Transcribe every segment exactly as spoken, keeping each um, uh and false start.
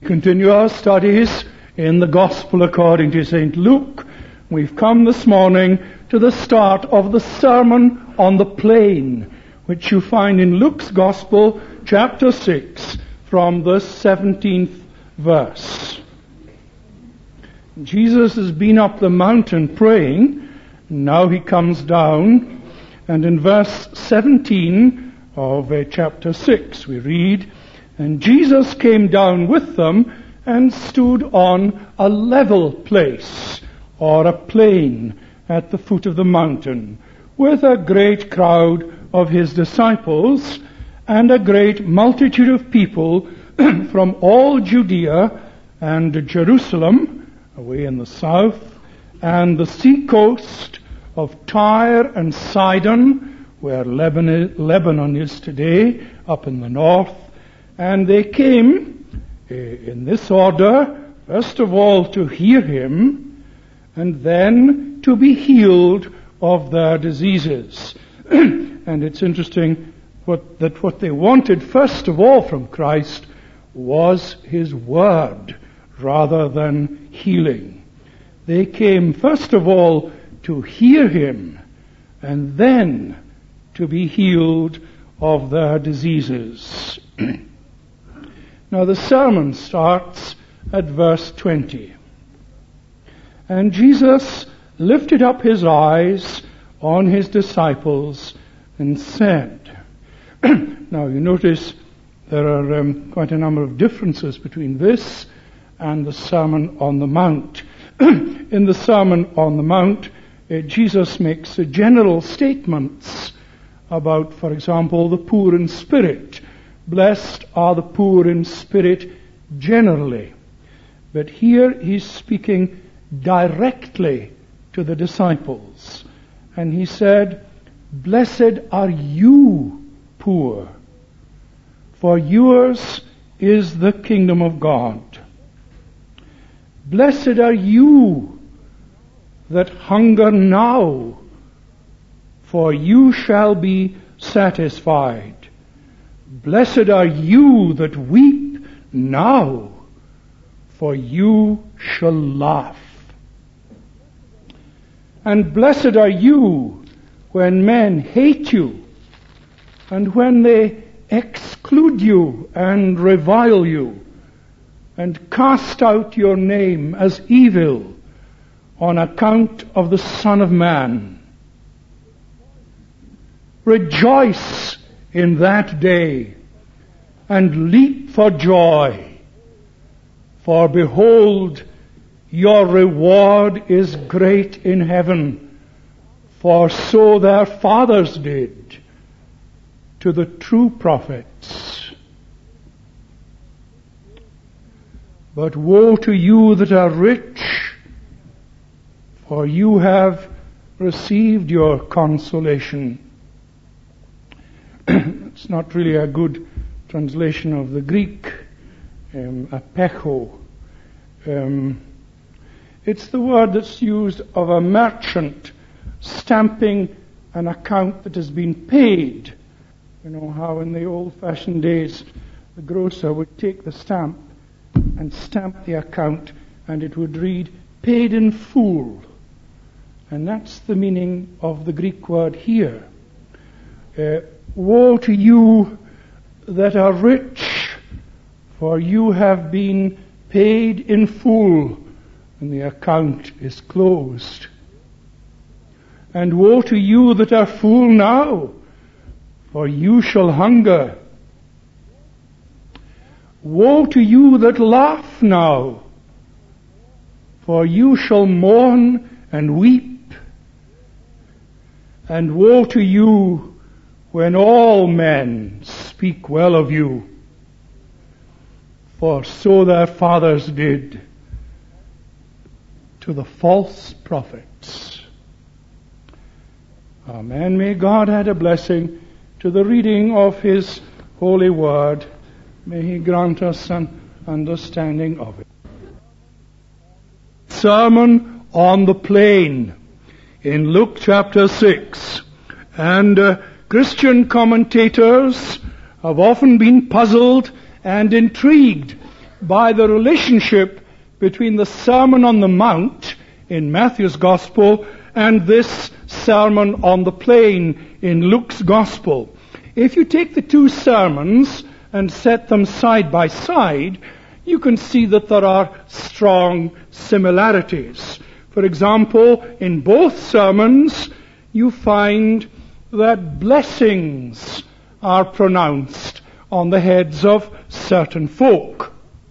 Continue our studies in the Gospel according to Saint Luke. We've come this morning to the start of the Sermon on the Plain, which you find in Luke's Gospel, chapter six, from the seventeenth verse. Jesus has been up the mountain praying. Now he comes down, and in verse seventeen of uh, chapter six we read, "And Jesus came down with them and stood on a level place, or a plain, at the foot of the mountain, with a great crowd of his disciples, and a great multitude of people from all Judea and Jerusalem, away in the south, and the sea coast of Tyre and Sidon, where Lebanon is today, up in the north. And they came in this order, first of all to hear him, and then to be healed of their diseases." And it's interesting what, that what they wanted first of all from Christ was his word rather than healing. They came first of all to hear him, and then to be healed of their diseases. Now the sermon starts at verse twenty. "And Jesus lifted up his eyes on his disciples and said," now you notice there are um, quite a number of differences between this and the Sermon on the Mount. In the Sermon on the Mount, uh, Jesus makes uh, general statements about, for example, the poor in spirit. Blessed are the poor in spirit generally. But here he's speaking directly to the disciples. And he said, "Blessed are you poor, for yours is the kingdom of God. Blessed are you that hunger now, for you shall be satisfied. Blessed are you that weep now, for you shall laugh. And blessed are you when men hate you, and when they exclude you and revile you, and cast out your name as evil on account of the Son of Man. Rejoice in that day, and leap for joy, for behold, your reward is great in heaven, for so their fathers did to the true prophets. But woe to you that are rich, for you have received your consolation." It's not really a good translation of the Greek, um, apecho. Um, it's the word that's used of a merchant stamping an account that has been paid. You know how in the old-fashioned days the grocer would take the stamp and stamp the account, and it would read, "Paid in full." And that's the meaning of the Greek word here. Uh, Woe to you that are rich, for you have been paid in full, and the account is closed. And woe to you that are full now, for you shall hunger. Woe to you that laugh now, for you shall mourn and weep. And woe to you when all men speak well of you, for so their fathers did to the false prophets. Amen. May God add a blessing to the reading of his holy word. May he grant us an understanding of it. Sermon on the Plain in Luke chapter six. And uh, Christian commentators have often been puzzled and intrigued by the relationship between the Sermon on the Mount in Matthew's Gospel and this Sermon on the Plain in Luke's Gospel. If you take the two sermons and set them side by side, you can see that there are strong similarities. For example, in both sermons, you find that blessings are pronounced on the heads of certain folk.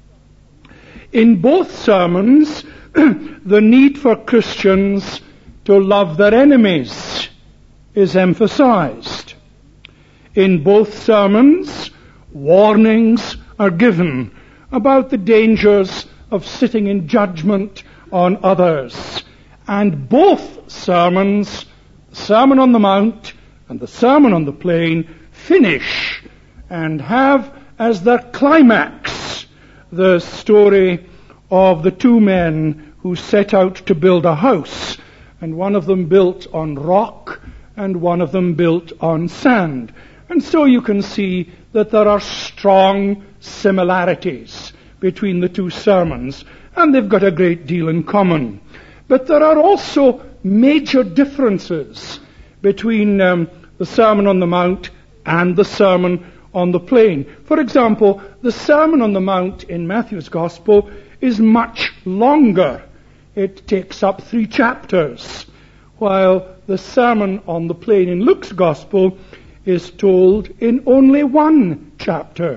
In both sermons, the need for Christians to love their enemies is emphasized. In both sermons, warnings are given about the dangers of sitting in judgment on others. And both sermons, the Sermon on the Mount and the Sermon on the Plain, finish and have as their climax the story of the two men who set out to build a house, and one of them built on rock and one of them built on sand. And so you can see that there are strong similarities between the two sermons, and they've got a great deal in common. But there are also major differences between um, the Sermon on the Mount and the Sermon on the Plain. For example, the Sermon on the Mount in Matthew's Gospel is much longer. It takes up three chapters, while the Sermon on the Plain in Luke's Gospel is told in only one chapter.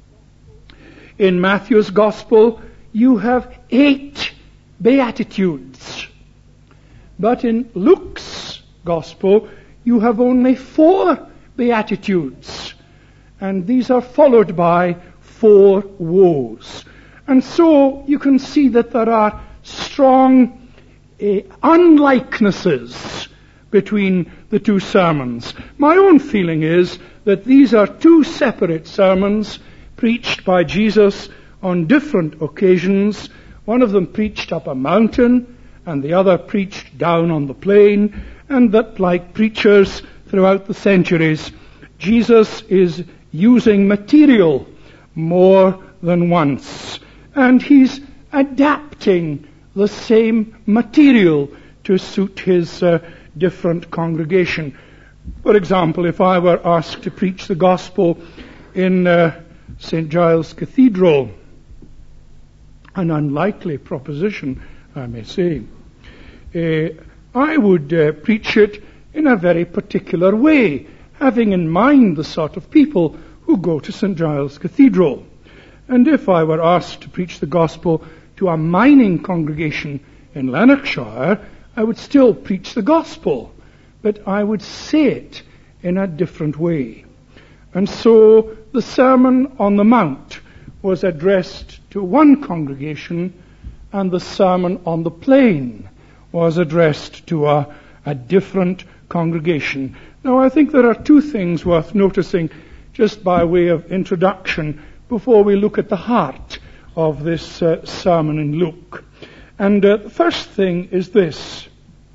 In Matthew's Gospel, you have eight Beatitudes. But in Luke's Gospel, you have only four Beatitudes. And these are followed by four woes. And so you can see that there are strong uh, unlikenesses between the two sermons. My own feeling is that these are two separate sermons preached by Jesus on different occasions. One of them preached up a mountain, and the other preached down on the plain, and that, like preachers throughout the centuries, Jesus is using material more than once, and he's adapting the same material to suit his uh, different congregation. For example, if I were asked to preach the gospel in uh, Saint Giles Cathedral, an unlikely proposition, I may say, uh, I would uh, preach it in a very particular way, having in mind the sort of people who go to Saint Giles Cathedral. And if I were asked to preach the gospel to a mining congregation in Lanarkshire, I would still preach the gospel, but I would say it in a different way. And so the Sermon on the Mount was addressed to one congregation, and the Sermon on the Plain was addressed to a, a different congregation. Now, I think there are two things worth noticing just by way of introduction before we look at the heart of this uh, sermon in Luke. And uh, the first thing is this.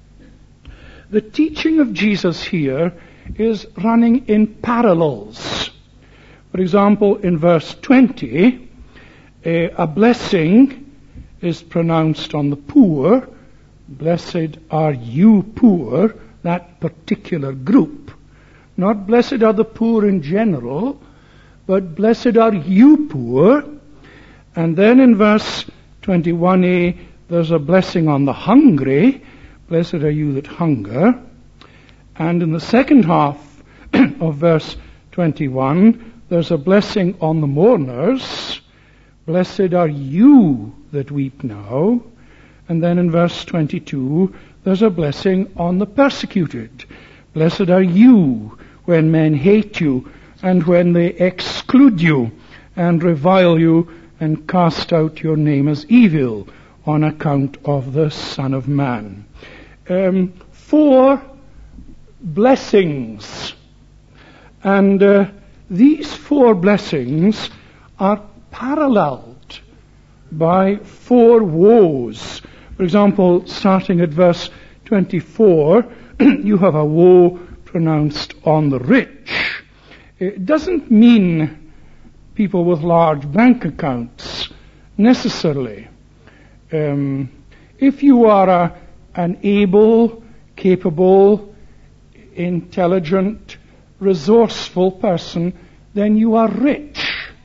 The teaching of Jesus here is running in parallels. For example, in verse twenty, a, a blessing is pronounced on the poor. Blessed are you poor, that particular group. Not blessed are the poor in general, but blessed are you poor. And then in verse twenty-one a, there's a blessing on the hungry. Blessed are you that hunger. And in the second half of verse twenty-one, there's a blessing on the mourners. Blessed are you that weep now. And then in verse twenty-two, there's a blessing on the persecuted. Blessed are you when men hate you and when they exclude you and revile you and cast out your name as evil on account of the Son of Man. Um, four blessings. And uh, these four blessings are paralleled by four woes. For example, starting at verse twenty-four, you have a woe pronounced on the rich. It doesn't mean people with large bank accounts. necessarily. Um, if you are a, an able, capable, intelligent, resourceful person, then you are rich.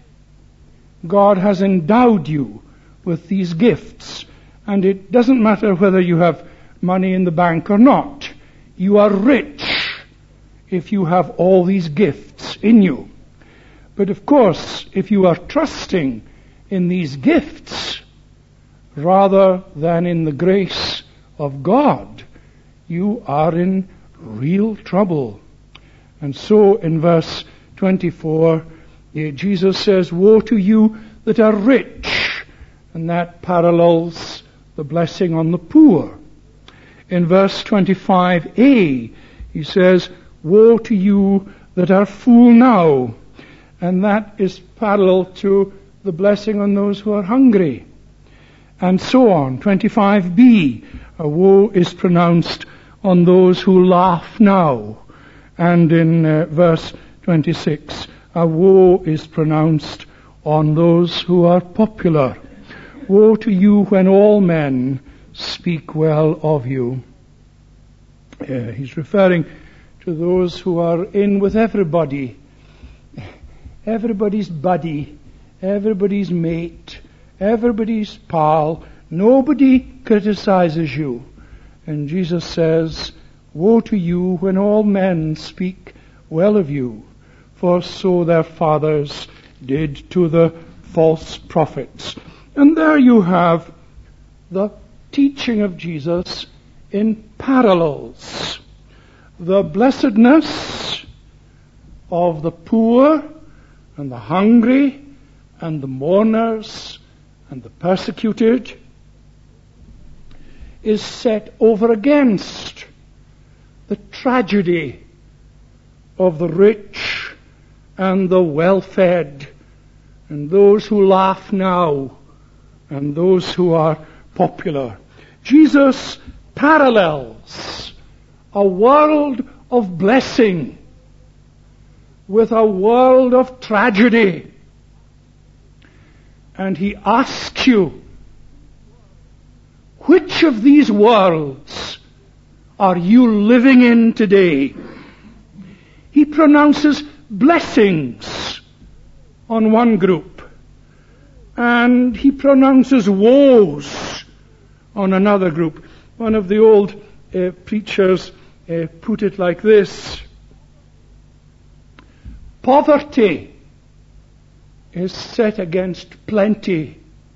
God has endowed you with these gifts, and it doesn't matter whether you have money in the bank or not. You are rich if you have all these gifts in you. But of course, if you are trusting in these gifts rather than in the grace of God, you are in real trouble. And so in verse twenty-four, Jesus says, "Woe to you that are rich," and that parallels the blessing on the poor. In verse twenty-five a, he says, "Woe to you that are full now," and that is parallel to the blessing on those who are hungry. And so on. twenty-five b, a woe is pronounced on those who laugh now. And in uh, verse twenty-six, a woe is pronounced on those who are popular. Woe to you when all men speak well of you. Uh, he's referring to those who are in with everybody. Everybody's buddy, everybody's mate, everybody's pal. Nobody criticizes you. And Jesus says, "Woe to you when all men speak well of you, for so their fathers did to the false prophets." And there you have the teaching of Jesus in parallels. The blessedness of the poor and the hungry and the mourners and the persecuted is set over against the tragedy of the rich and the well-fed, and those who laugh now, and those who are popular. Jesus parallels a world of blessing with a world of tragedy. And he asks you, which of these worlds are you living in today? He pronounces blessings on one group, and he pronounces woes on another group. One of the old uh, preachers uh, put it like this: poverty is set against plenty.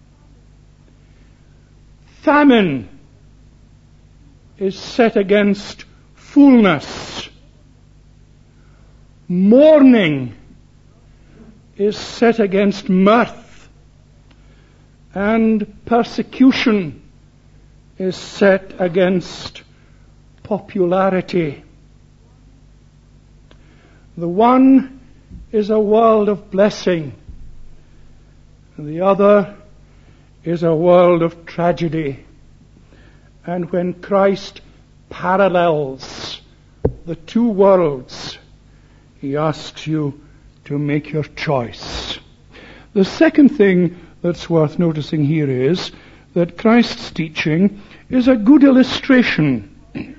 Famine is set against fullness. Mourning is set against mirth. And persecution is set against popularity. The one is a world of blessing, and the other is a world of tragedy. And when Christ parallels the two worlds, he asks you to make your choice. The second thing that's worth noticing here is that Christ's teaching is a good illustration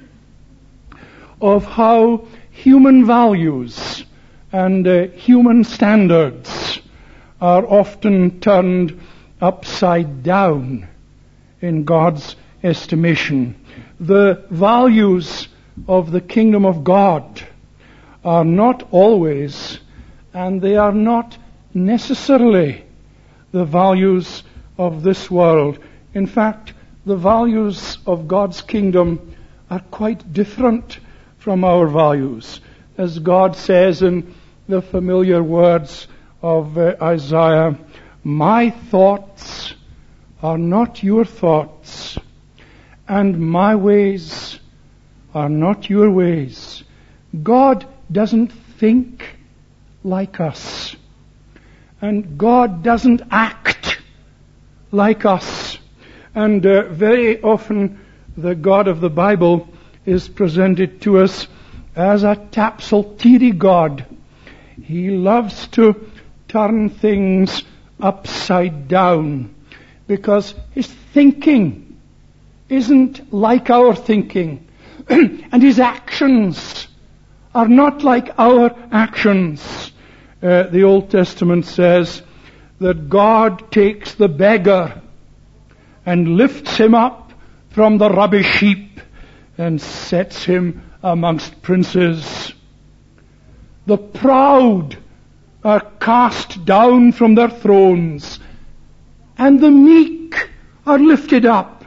of how human values and uh, human standards are often turned upside down in God's estimation. The values of the kingdom of God are not always, and they are not necessarily, the values of this world. In fact, the values of God's kingdom are quite different from our values. As God says in the familiar words of uh, Isaiah, "My thoughts are not your thoughts, and my ways are not your ways." God doesn't think like us, and God doesn't act like us. And uh, very often the God of the Bible is presented to us as a tapsultiri God. He loves to turn things upside down. because his thinking isn't like our thinking, and his actions are not like our actions. Uh, the Old Testament says that God takes the beggar and lifts him up from the rubbish heap and sets him amongst princes. The proud are cast down from their thrones, and the meek are lifted up.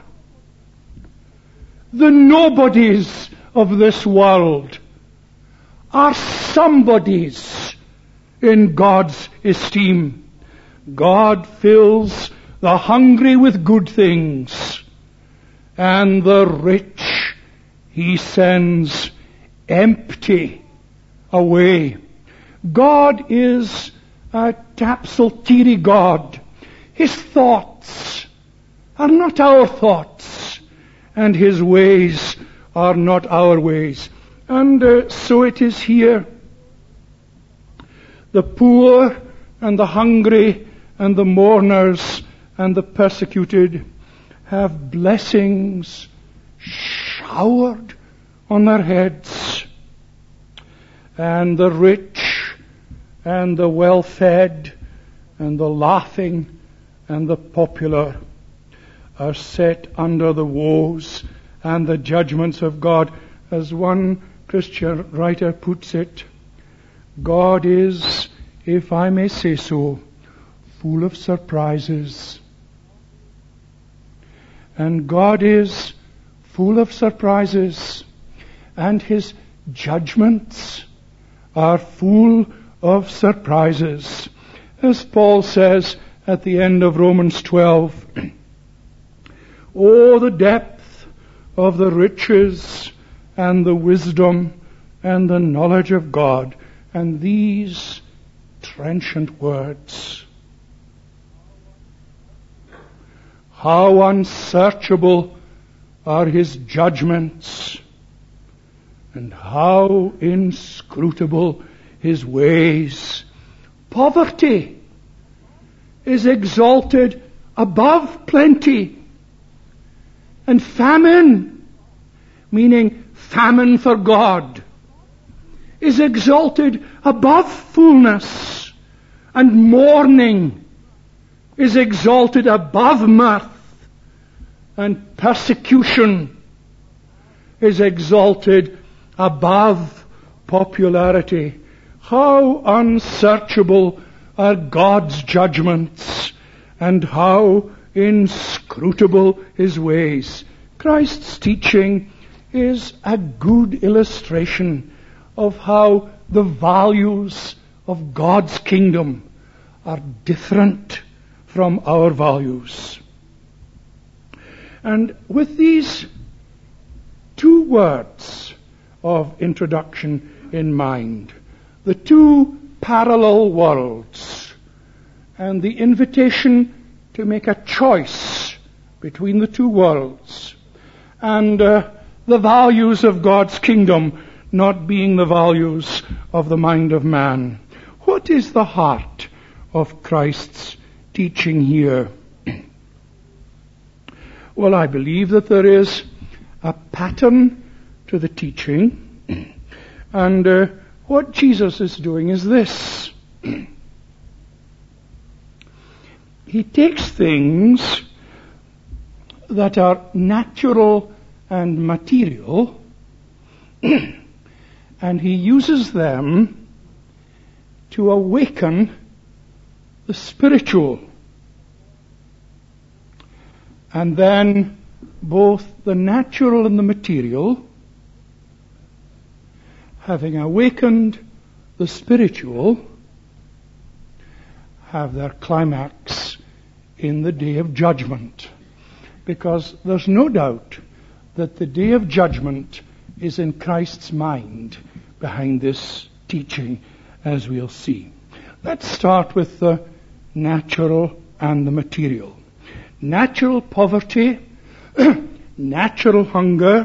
The nobodies of this world are somebodies in God's esteem. God fills the hungry with good things, and the rich he sends empty away. God is a tapsultiri God. His thoughts are not our thoughts, and his ways are not our ways. And uh, so it is here. The poor and the hungry and the mourners and the persecuted have blessings showered on their heads. And the rich and the well-fed and the laughing and the popular are set under the woes and the judgments of God. As one Christian writer puts it, God is, if I may say so, full of surprises. And God is full of surprises, and his judgments are full of surprises. As Paul says at the end of Romans twelve, oh, the depth of the riches and the wisdom and the knowledge of God. And these trenchant words, how unsearchable are his judgments, and how inscrutable his ways. Poverty is exalted above plenty, and famine, meaning famine for God, is exalted above fullness, and mourning is exalted above mirth, and persecution is exalted above popularity. How unsearchable are God's judgments, and how inscrutable his ways. Christ's teaching is a good illustration of how the values of God's kingdom are different from our values. And with these two words of introduction in mind, the two parallel worlds, and the invitation to make a choice between the two worlds, and uh, the values of God's kingdom not being the values of the mind of man. What is the heart of Christ's teaching here? Well, I believe that there is a pattern to the teaching, and uh, what Jesus is doing is this. He takes things that are natural and material and he uses them to awaken the spiritual. And then both the natural and the material, having awakened the spiritual, have their climax in the day of judgment. Because there's no doubt that the day of judgment is in Christ's mind behind this teaching, as we'll see. Let's start with the natural and the material. Natural poverty, natural hunger,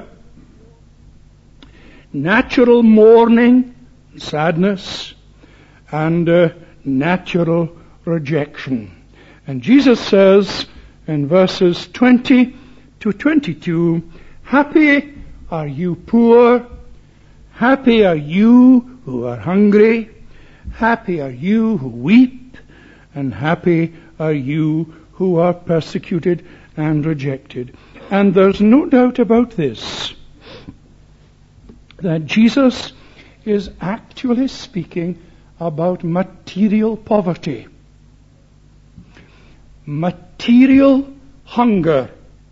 natural mourning, sadness, and uh, natural rejection. And Jesus says in verses twenty to twenty-two, happy are you poor, happy are you who are hungry, happy are you who weep, and happy are you who are persecuted and rejected. And there's no doubt about this, that Jesus is actually speaking about material poverty, material hunger,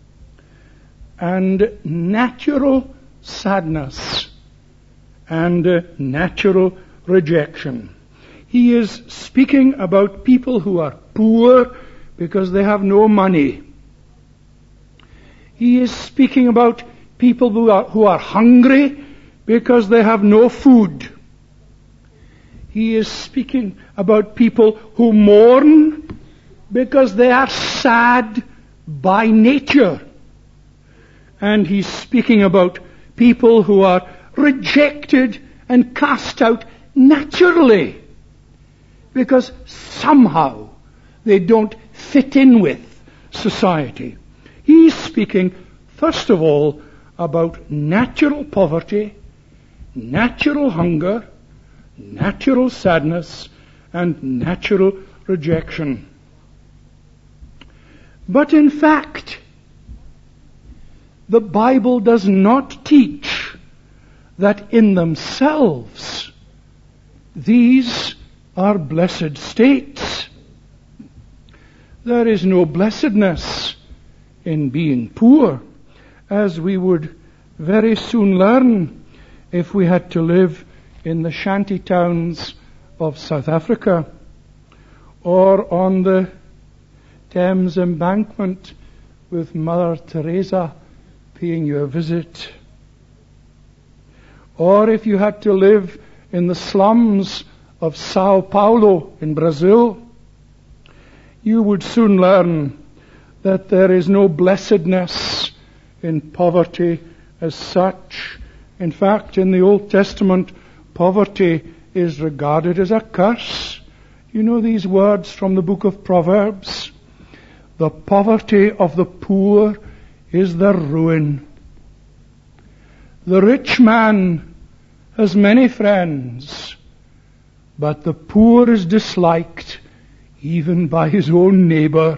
and natural sadness, and uh, natural rejection. He is speaking about people who are poor because they have no money. He is speaking about people who are, who are hungry because they have no food. He is speaking about people who mourn because they are sad by nature. And he's speaking about people who are rejected and cast out naturally because somehow they don't fit in with society. He's speaking, first of all, about natural poverty, natural hunger, natural sadness, and natural rejection. But in fact, the Bible does not teach that in themselves these are blessed states. There is no blessedness in being poor, as we would very soon learn if we had to live in the shanty towns of South Africa, or on the Thames embankment with Mother Teresa paying you a visit, or if you had to live in the slums of Sao Paulo in Brazil, you would soon learn that there is no blessedness in poverty as such. In fact, in the Old Testament, poverty is regarded as a curse. You know these words from the book of Proverbs? The poverty of the poor is their ruin. The rich man has many friends, but the poor is disliked even by his own neighbor.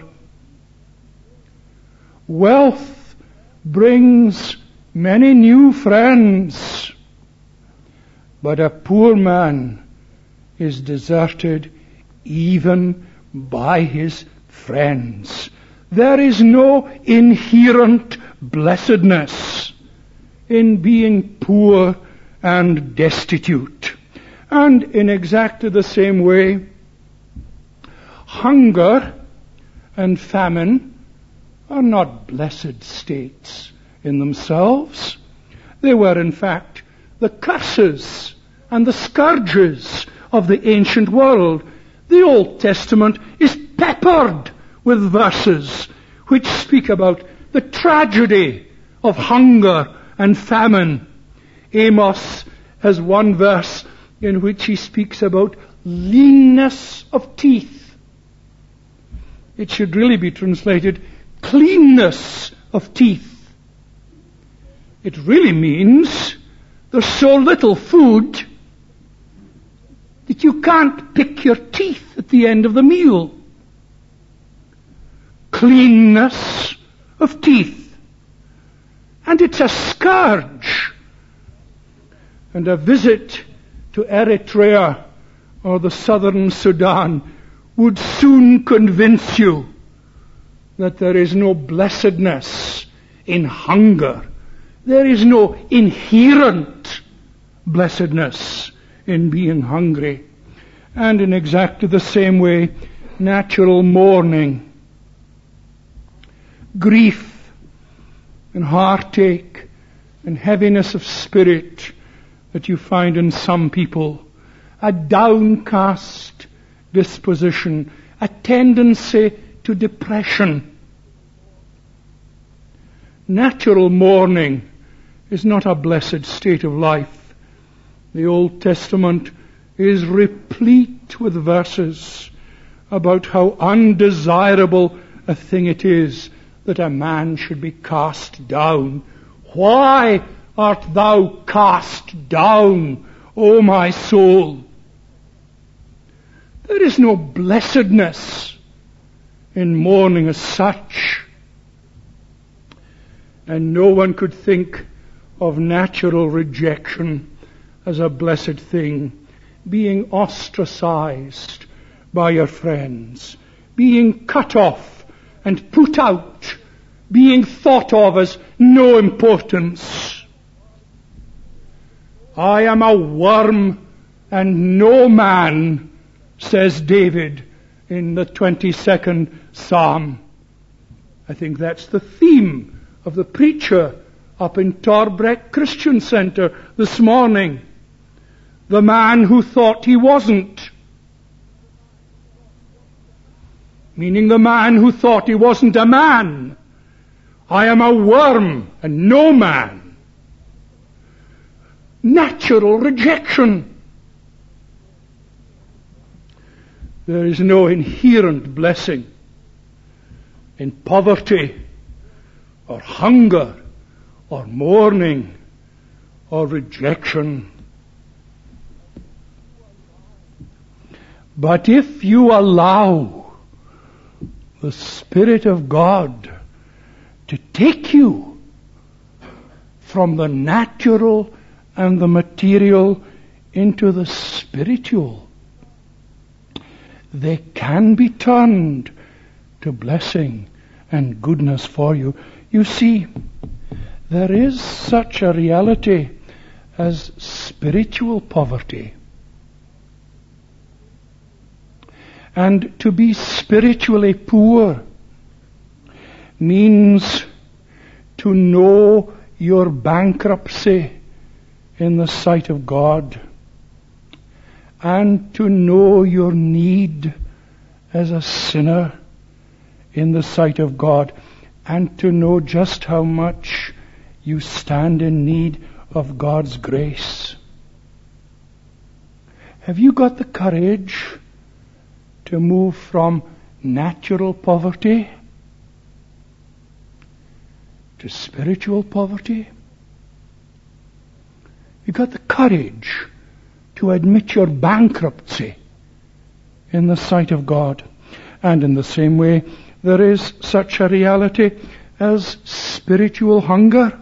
Wealth brings many new friends, but a poor man is deserted even by his friends. There is no inherent blessedness in being poor and destitute. And in exactly the same way, hunger and famine are not blessed states in themselves. They were, in fact, the curses and the scourges of the ancient world. The Old Testament is peppered with verses which speak about the tragedy of hunger and famine. Amos has one verse in which he speaks about leanness of teeth. It should really be translated cleanness of teeth. It really means there's so little food that you can't pick your teeth at the end of the meal. Cleanness of teeth. And it's a scourge. And a visit to Eritrea or the southern Sudan would soon convince you that there is no blessedness in hunger. There is no inherent blessedness in being hungry. And in exactly the same way, natural mourning, grief and heartache and heaviness of spirit that you find in some people, a downcast disposition, a tendency to depression. Natural mourning is not a blessed state of life. The Old Testament is replete with verses about how undesirable a thing it is that a man should be cast down. Why art thou cast down, O my soul? There is no blessedness in mourning as such. And no one could think of natural rejection as a blessed thing. Being ostracized by your friends, being cut off and put out, being thought of as no importance. I am a worm and no man, says David in the twenty-second Psalm. I think that's the theme of the preacher up in Torbreck Christian Centre this morning. The man who thought he wasn't. Meaning the man who thought he wasn't a man. I am a worm and no man. Natural rejection. There is no inherent blessing in poverty or hunger or mourning or rejection. But if you allow the Spirit of God to take you from the natural and the material into the spiritual, they can be turned to blessing and goodness for you. You see, there is such a reality as spiritual poverty. And to be spiritually poor means to know your bankruptcy in the sight of God, and to know your need as a sinner in the sight of God, and to know just how much you stand in need of God's grace. Have you got the courage to move from natural poverty to spiritual poverty? You got the courage to admit your bankruptcy in the sight of God. And in the same way, there is such a reality as spiritual hunger,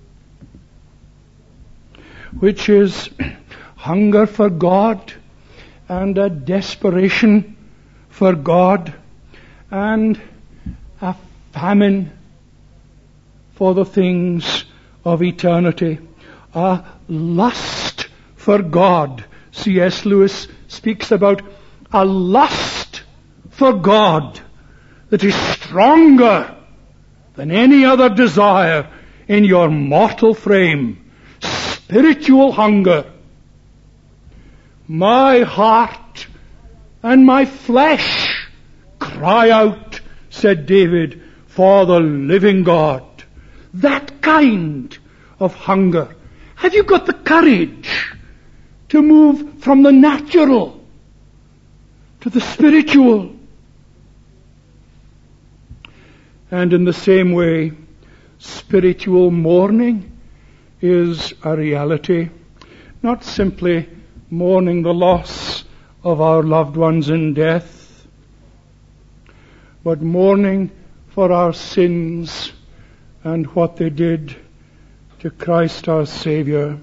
which is hunger for God and a desperation for God and a famine for the things of eternity. A lust for God. C S Lewis speaks about a lust for God that is stronger than any other desire in your mortal frame. Spiritual hunger. My heart and my flesh cry out, said David, for the living God. That kind of hunger. Have you got the courage to move from the natural to the spiritual? And in the same way, spiritual mourning is a reality, not simply mourning the loss of our loved ones in death, but mourning for our sins and what they did to Christ our Saviour,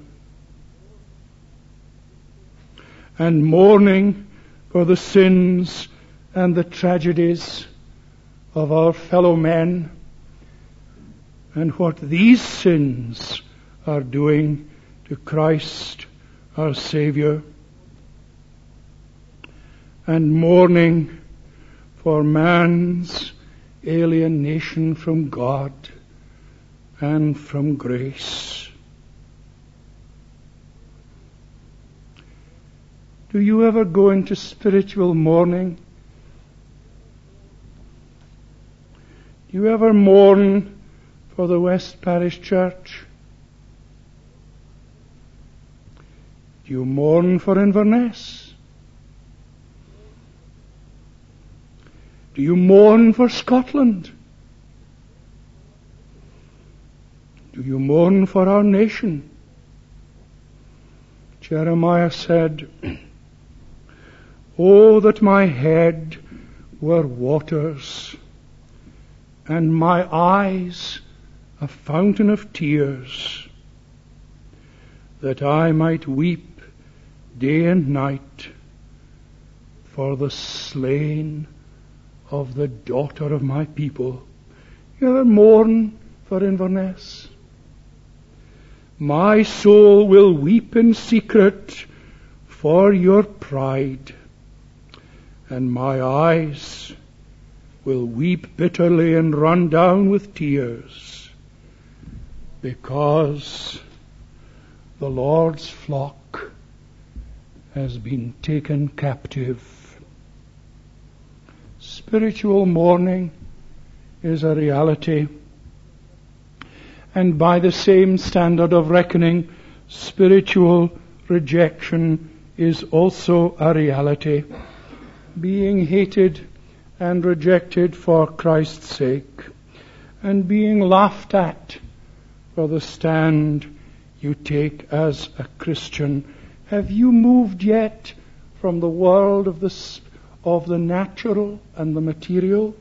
and mourning for the sins and the tragedies of our fellow men, and what these sins are doing to Christ our Saviour, and mourning for man's alienation from God and from grace. Do you ever go into spiritual mourning? Do you ever mourn for the West Parish Church? Do you mourn for Inverness? Do you mourn for Scotland? Do you mourn for our nation? Jeremiah said, "Oh, that my head were waters, and my eyes a fountain of tears, that I might weep day and night for the slain of the daughter of my people." You ever mourn for Inverness? My soul will weep in secret for your pride, and my eyes will weep bitterly and run down with tears, because the Lord's flock has been taken captive. Spiritual mourning is a reality, and by the same standard of reckoning, spiritual rejection is also a reality. Being hated and rejected for Christ's sake, and being laughed at for the stand you take as a Christian. Have you moved yet from the world of the, of the natural and the material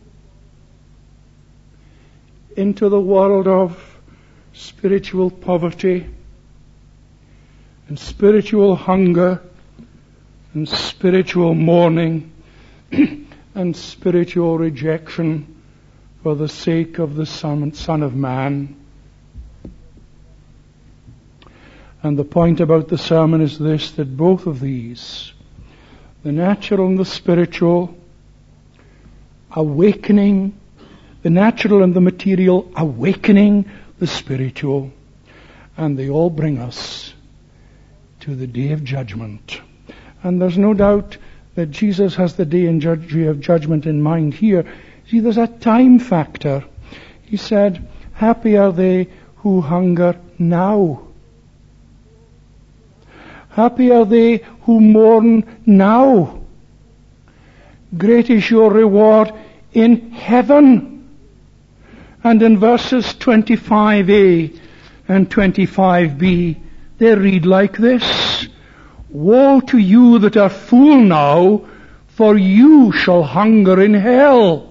into the world of spiritual poverty and spiritual hunger and spiritual mourning and spiritual rejection for the sake of the Son, Son of Man? And the point about the sermon is this, that both of these, the natural and the spiritual, awakening, the natural and the material, awakening the spiritual, and they all bring us to the day of judgment. And there's no doubt that Jesus has the day of judgment in mind here. See, there's a time factor. He said, "Happy are they who hunger now. Happy are they who mourn now. Great is your reward in heaven." And in verses twenty-five a and twenty-five b, they read like this: "Woe to you that are full now, for you shall hunger in hell.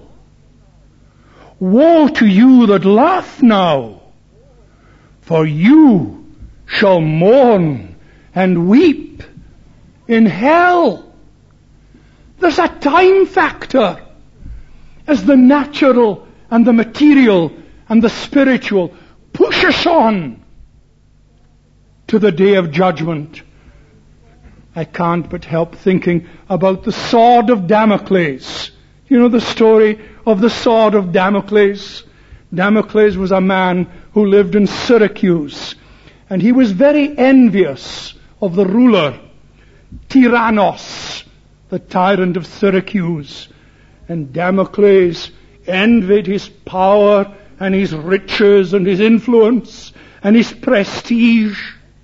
Woe to you that laugh now, for you shall mourn and weep in hell." There's a time factor as the natural and the material and the spiritual push us on to the day of judgment. I can't but help thinking about the sword of Damocles. You know the story of the sword of Damocles? Damocles was a man who lived in Syracuse, and he was very envious of the ruler, Tyrannus, the tyrant of Syracuse. And Damocles envied his power and his riches and his influence and his prestige.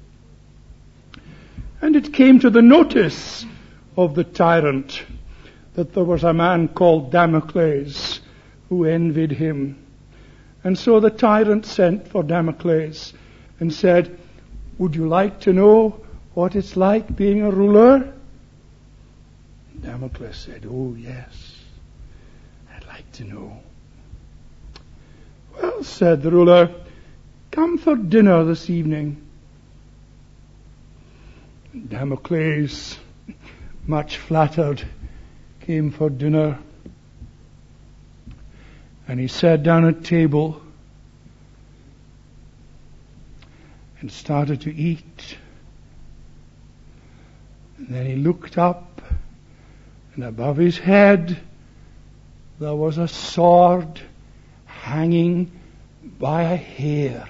And it came to the notice of the tyrant that there was a man called Damocles who envied him. And so the tyrant sent for Damocles and said, "Would you like to know what it's like being a ruler?" Damocles said, "Oh yes, I'd like to know." "Well," said the ruler, "come for dinner this evening." Damocles, much flattered, came for dinner, and he sat down at table and started to eat. And then he looked up, and above his head there was a sword hanging by a hair.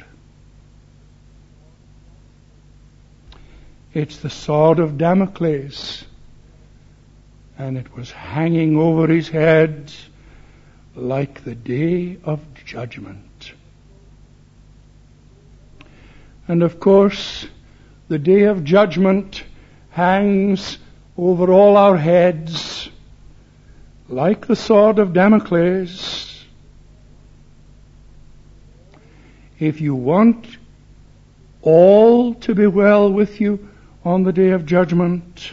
It's the sword of Damocles, and it was hanging over his head like the day of judgment. And of course, the day of judgment hangs over all our heads like the sword of Damocles. If you want all to be well with you on the day of judgment,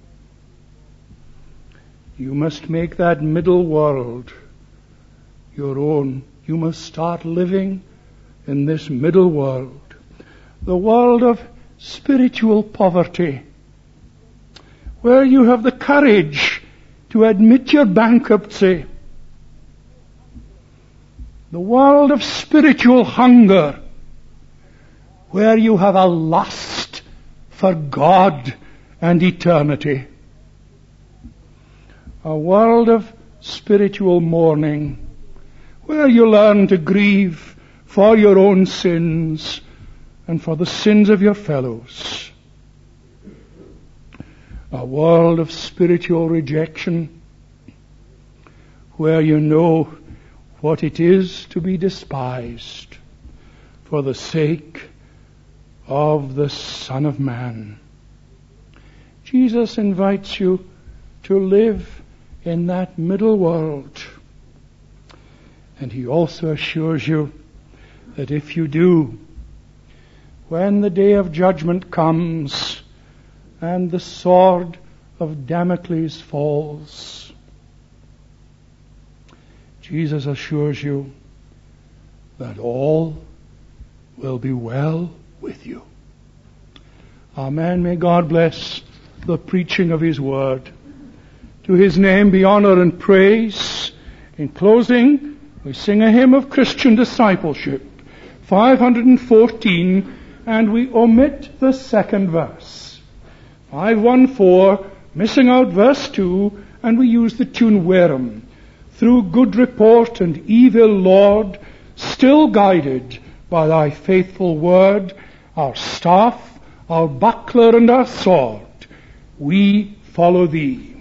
you must make that middle world your own. You must start living in this middle world, the world of spiritual poverty, where you have the courage to admit your bankruptcy, the world of spiritual hunger, where you have a lust for God and eternity, a world of spiritual mourning, where you learn to grieve for your own sins and for the sins of your fellows. A world of spiritual rejection, where you know what it is to be despised for the sake of the Son of Man. Jesus invites you to live in that middle world. And he also assures you that if you do, when the day of judgment comes and the sword of Damocles falls, Jesus assures you that all will be well with you. Amen. May God bless the preaching of his word. To his name be honor and praise. In closing, we sing a hymn of Christian discipleship, five hundred fourteen, and we omit the second verse. five one four, missing out verse two, and we use the tune Wareham. Through good report and evil, Lord, still guided by thy faithful word, our staff, our buckler and our sword, we follow thee.